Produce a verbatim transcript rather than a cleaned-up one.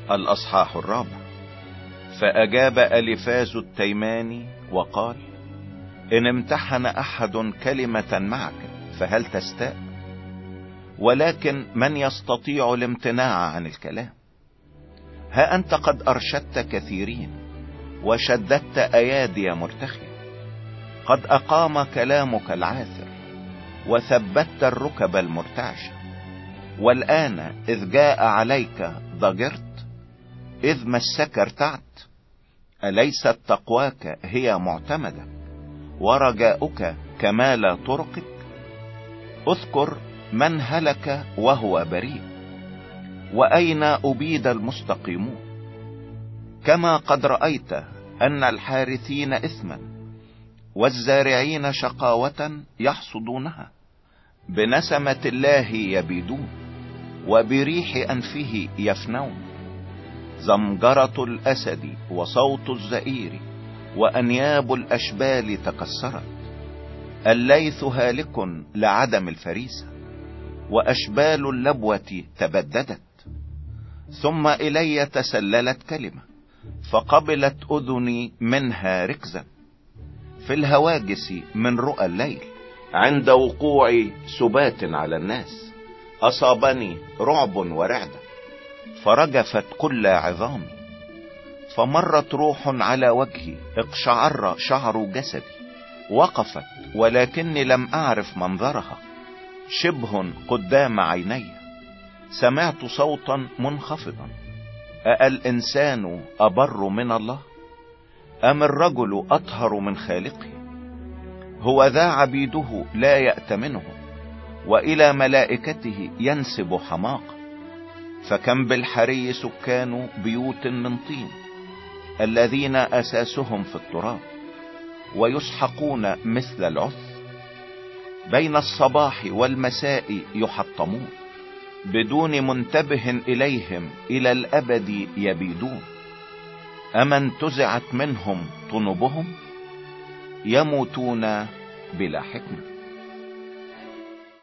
الأصحاح الرابع. فأجاب أليفاز التيماني وقال: إن امتحن أحد كلمة معك فهل تستاء؟ ولكن من يستطيع الامتناع عن الكلام؟ ها أنت قد أرشدت كثيرين وشددت أيادي مرتخية، قد أقام كلامك العاثر وثبت الركب المرتعشة. والآن إذ جاء عليك ضجرت، إذ مسك ارتعت. أليست تقواك هي معتمدك ورجاؤك كمال طرقك؟ اذكر من هلك وهو بريء، وأين أبيد المستقيمون. كما قد رأيت أن الحارثين إثما والزارعين شقاوة يحصدونها، بنسمة الله يبيدون وبريح أنفه يفنون. زمجرة الأسد وصوت الزئير وأنياب الأشبال تكسرت. الليث هالك لعدم الفريسة، وأشبال اللبوة تبددت. ثم إلي تسللت كلمة فقبلت أذني منها ركزا، في الهواجس من رؤى الليل، عند وقوع سبات على الناس. أصابني رعب ورعدة فرجفت كل عظامي، فمرت روح على وجهي، اقشعر شعر جسدي. وقفت ولكني لم أعرف منظرها، شبه قدام عيني. سمعت صوتا منخفضا: أألإنسان أبر من الله؟ أم الرجل أطهر من خالقه؟ هو ذا عبيده لا يأتمنه، وإلى ملائكته ينسب حماقة. فكم بالحري سكان بيوت من طين، الذين أساسهم في التراب ويسحقون مثل العث. بين الصباح والمساء يحطمون، بدون منتبه إليهم إلى الأبد يبيدون. أما انتزعت منهم طنبهم، يموتون بلا حكمة.